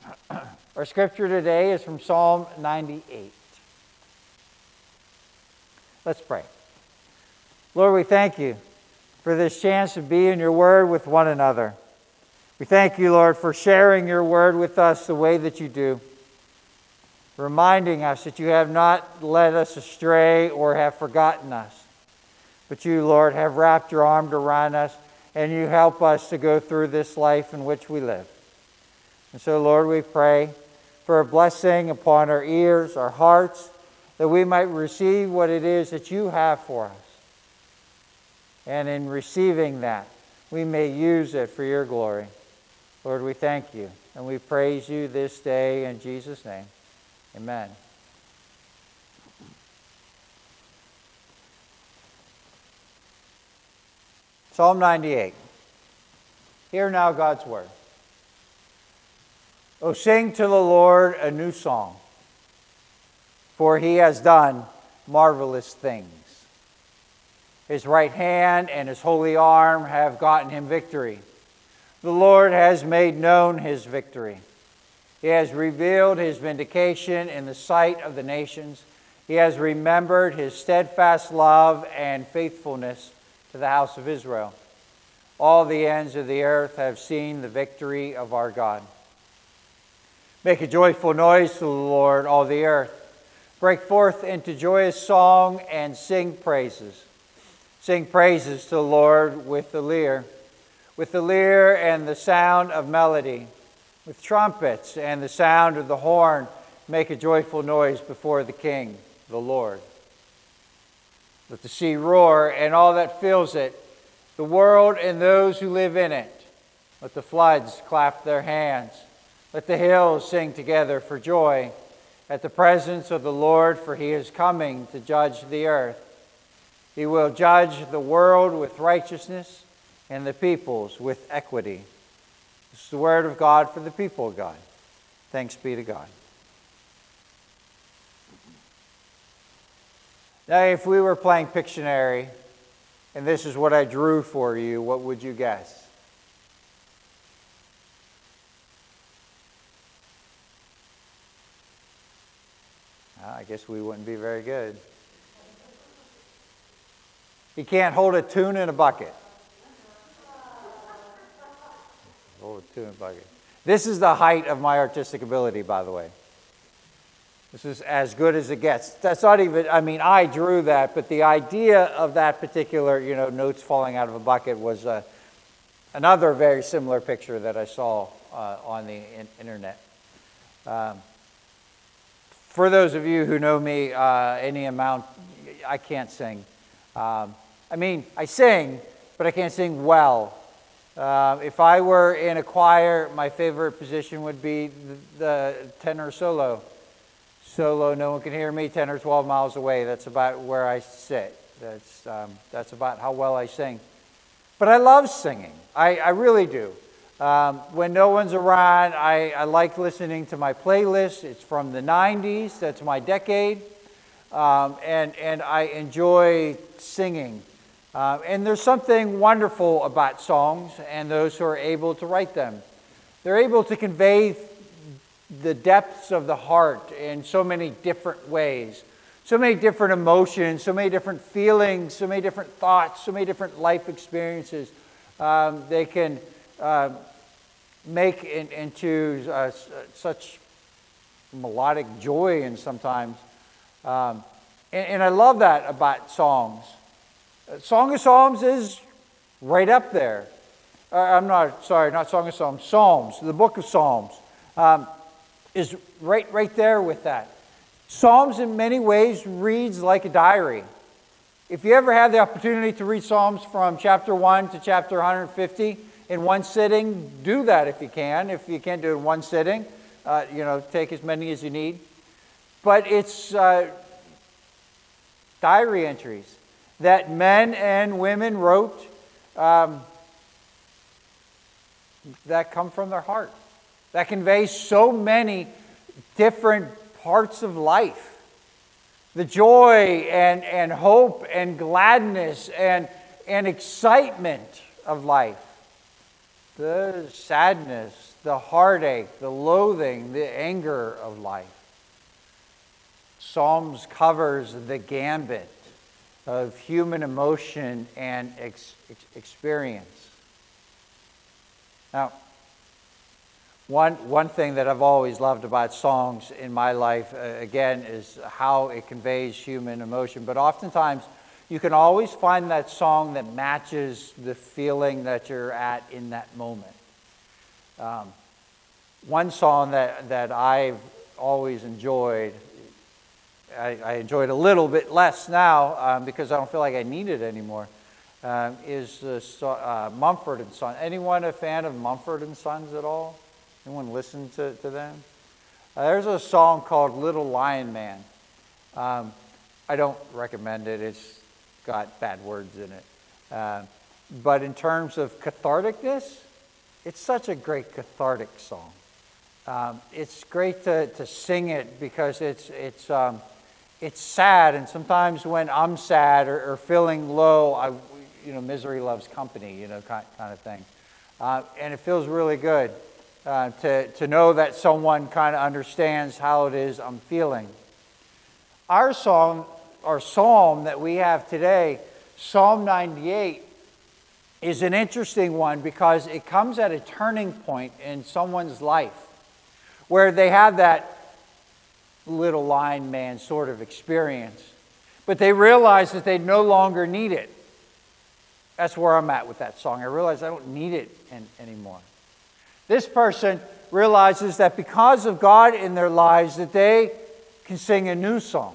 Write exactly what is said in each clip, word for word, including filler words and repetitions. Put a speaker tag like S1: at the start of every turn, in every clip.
S1: Our scripture today is from Psalm ninety-eight. Let's pray. Lord, we thank you for this chance to be in your word with one another. We thank you, Lord, for sharing your word with us the way that you do, reminding us that you have not led us astray or have forgotten us, but you, Lord, have wrapped your arm around us, and you help us to go through this life in which we live. And so, Lord, we pray for a blessing upon our ears, our hearts, that we might receive what it is that you have for us. And in receiving that, we may use it for your glory. Lord, we thank you, and we praise you this day in Jesus' name. Amen. Psalm ninety-eight. Hear now God's word. O sing to the Lord a new song, for he has done marvelous things. His right hand and his holy arm have gotten him victory. The Lord has made known his victory. He has revealed his vindication in the sight of the nations. He has remembered his steadfast love and faithfulness to the house of Israel. All the ends of the earth have seen the victory of our God. Make a joyful noise to the Lord, all the earth. Break forth into joyous song and sing praises. Sing praises to the Lord with the lyre, with the lyre and the sound of melody, with trumpets and the sound of the horn. Make a joyful noise before the King, the Lord. Let the sea roar and all that fills it, the world and those who live in it. Let the floods clap their hands. Let the hills sing together for joy at the presence of the Lord, for he is coming to judge the earth. He will judge the world with righteousness and the peoples with equity. This is the word of God for the people of God. Thanks be to God. Now, if we were playing Pictionary, and this is what I drew for you, what would you guess? I guess we wouldn't be very good. You can't hold a tune in a bucket. Hold a tune in a bucket. This is the height of my artistic ability, by the way. This is as good as it gets. That's not even, I mean, I drew that, but the idea of that particular, you know, notes falling out of a bucket was uh, another very similar picture that I saw uh, on the in- internet. Um, For those of you who know me uh, any amount, I can't sing. Um, I mean, I sing, but I can't sing well. Uh, if I were in a choir, my favorite position would be the, the tenor solo. Solo, no one can hear me, ten or twelve miles away. That's about where I sit. That's, um, that's about how well I sing. But I love singing. I, I really do. Um, when no one's around, I, I like listening to my playlist. It's from the nineties. That's my decade. Um, and, and I enjoy singing. Uh, and there's something wonderful about songs and those who are able to write them. They're able to convey the depths of the heart in so many different ways. So many different emotions, so many different feelings, so many different thoughts, so many different life experiences. Um, they can Uh, make in, into uh, such melodic joy and sometimes. Um, and, and I love that about songs. Uh, Song of Psalms is right up there. Uh, I'm not, sorry, not Song of Psalms, Psalms, the book of Psalms um, is right, right there with that. Psalms in many ways reads like a diary. If you ever have the opportunity to read Psalms from chapter one to chapter one hundred fifty, in one sitting, do that if you can. If you can't do it in one sitting, uh, you know, take as many as you need. But it's uh, diary entries that men and women wrote um, that come from their heart, that convey so many different parts of life. The joy and, and hope and gladness and, and excitement of life. The sadness, the heartache, the loathing, the anger of life. Psalms covers the gambit of human emotion and ex- ex- experience. Now, one, one thing that I've always loved about songs in my life, uh, again, is how it conveys human emotion. But oftentimes, you can always find that song that matches the feeling that you're at in that moment. Um, one song that, that I've always enjoyed, I, I enjoy it a little bit less now um, because I don't feel like I need it anymore, um, is the, uh, Mumford and Sons. Anyone a fan of Mumford and Sons at all? Anyone listen to, to them? Uh, there's a song called Little Lion Man. Um, I don't recommend it. It's got bad words in it. Uh, but in terms of catharticness, it's such a great cathartic song. Um, it's great to, to sing it because it's it's um, it's sad, and sometimes when I'm sad or, or feeling low, I you know misery loves company, you know kind, kind of thing, uh, and it feels really good uh, to to know that someone kind of understands how it is I'm feeling. Our song, our psalm that we have today, Psalm ninety-eight, is an interesting one because it comes at a turning point in someone's life where they have that little lion man sort of experience, but they realize that they no longer need it. That's where I'm at with that song. I realize I don't need it in, anymore. This person realizes that because of God in their lives, that they can sing a new song.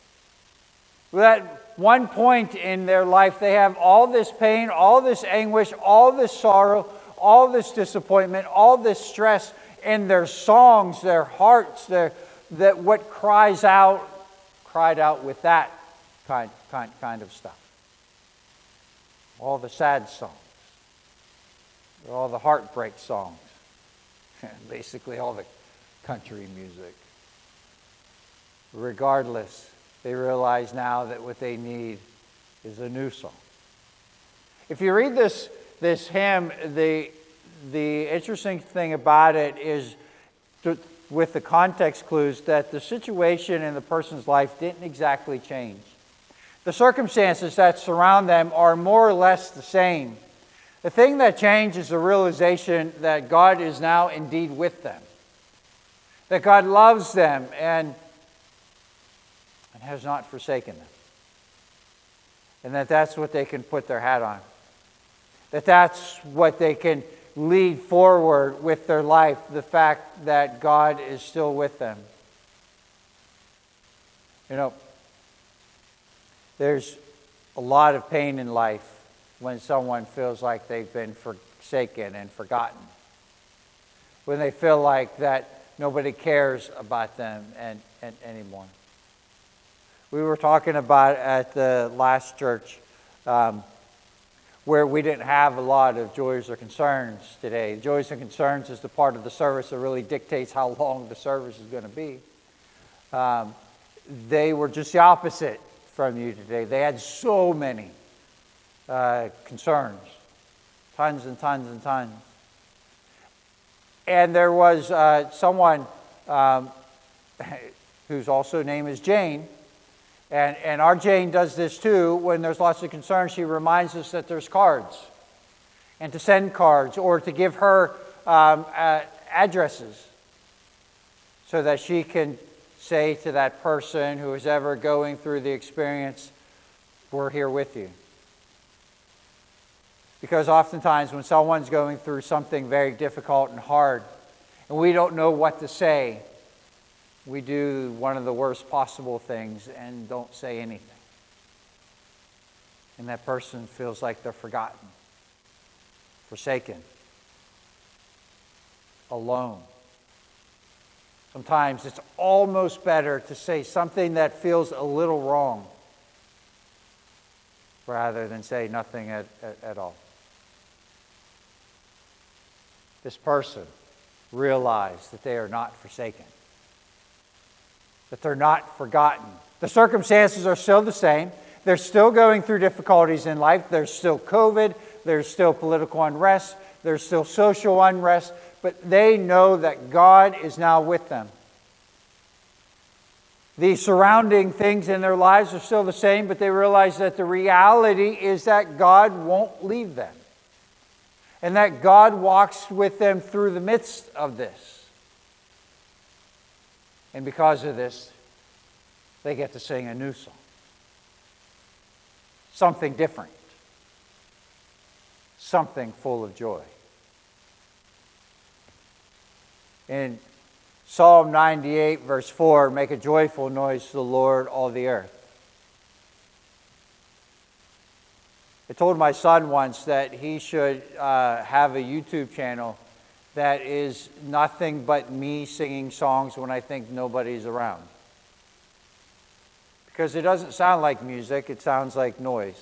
S1: At one point in their life, they have all this pain, all this anguish, all this sorrow, all this disappointment, all this stress in their songs, their hearts, their that what cries out, cried out with that kind, kind, kind of stuff. All the sad songs, all the heartbreak songs, basically all the country music. Regardless, they realize now that what they need is a new song. If you read this, this hymn, the, the interesting thing about it is, to, with the context clues, that the situation in the person's life didn't exactly change. The circumstances that surround them are more or less the same. The thing that changed is the realization that God is now indeed with them. That God loves them and and has not forsaken them. And that that's what they can put their hat on. That that's what they can lead forward with their life, the fact that God is still with them. You know, there's a lot of pain in life when someone feels like they've been forsaken and forgotten. When they feel like that nobody cares about them and, and anymore. We were talking about at the last church um, where we didn't have a lot of joys or concerns today. Joys and concerns is the part of the service that really dictates how long the service is going to be. Um, they were just the opposite from you today. They had so many uh, concerns, tons and tons and tons. And there was uh, someone um, whose also name is Jane. And, and our Jane does this too. When there's lots of concern, she reminds us that there's cards. And to send cards or to give her um, uh, addresses so that she can say to that person who is ever going through the experience, we're here with you. Because oftentimes when someone's going through something very difficult and hard, and we don't know what to say, we do one of the worst possible things and don't say anything. And that person feels like they're forgotten, forsaken, alone. Sometimes it's almost better to say something that feels a little wrong rather than say nothing at, at, at all. This person realized that they are not forsaken, that they're not forgotten. The circumstances are still the same. They're still going through difficulties in life. There's still COVID. There's still political unrest. There's still social unrest. but they know that God is now with them. The surrounding things in their lives are still the same, but they realize that the reality is that God won't leave them. And that God walks with them through the midst of this. And because of this, they get to sing a new song. Something different. Something full of joy. In Psalm ninety-eight, verse four, make a joyful noise to the Lord, all the earth. I told my son once that he should uh, have a YouTube channel that is nothing but me singing songs when I think nobody's around. Because it doesn't sound like music, it sounds like noise.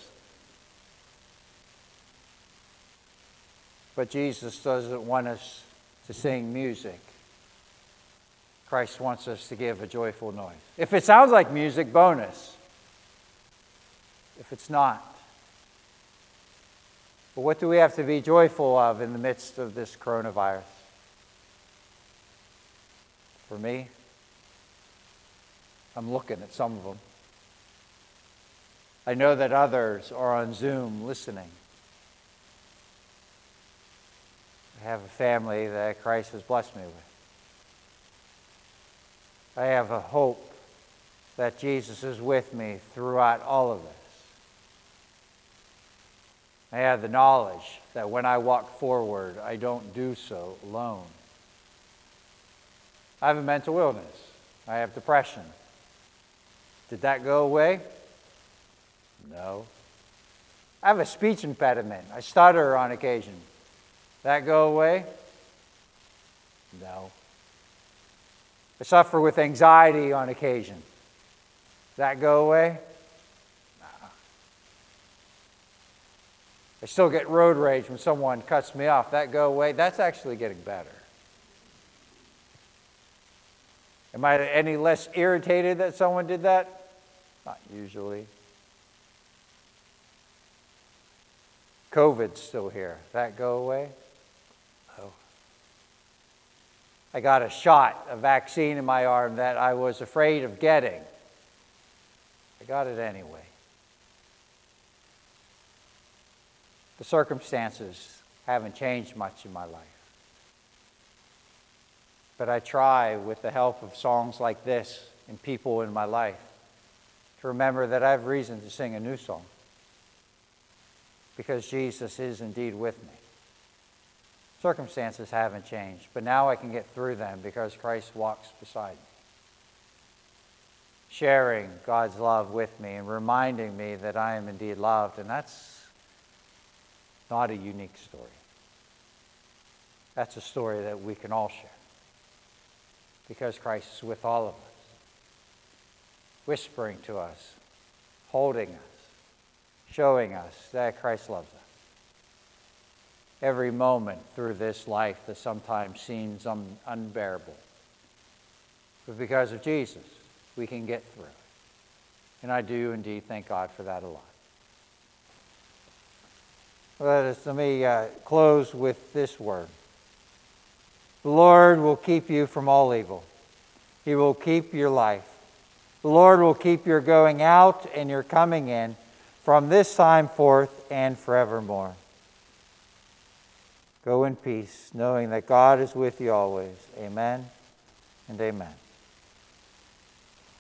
S1: But Jesus doesn't want us to sing music. Christ wants us to give a joyful noise. If it sounds like music, bonus. If it's not. But what do we have to be joyful of in the midst of this coronavirus? For me, I'm looking at some of them. I know that others are on Zoom listening. I have a family that Christ has blessed me with. I have a hope that Jesus is with me throughout all of this. I have the knowledge that when I walk forward, I don't do so alone. I have a mental illness. I have depression. Did that go away? No. I have a speech impediment. I stutter on occasion. That go away? No. I suffer with anxiety on occasion. That go away? No. I still get road rage when someone cuts me off. That go away? That's actually getting better. Am I any less irritated that someone did that? Not usually. COVID's still here. That go away? No. I got a shot, a vaccine in my arm that I was afraid of getting. I got it anyway. The circumstances haven't changed much in my life. But I try, with the help of songs like this and people in my life, to remember that I have reason to sing a new song. Because Jesus is indeed with me. Circumstances haven't changed, but now I can get through them because Christ walks beside me. Sharing God's love with me and reminding me that I am indeed loved, and that's not a unique story. That's a story that we can all share. Because Christ is with all of us, whispering to us, holding us, showing us that Christ loves us. Every moment through this life that sometimes seems un- unbearable. But because of Jesus, we can get through it. And I do indeed thank God for that a lot. Let us, let me uh, close with this word. The Lord will keep you from all evil. He will keep your life. The Lord will keep your going out and your coming in from this time forth and forevermore. Go in peace, knowing that God is with you always. Amen and amen.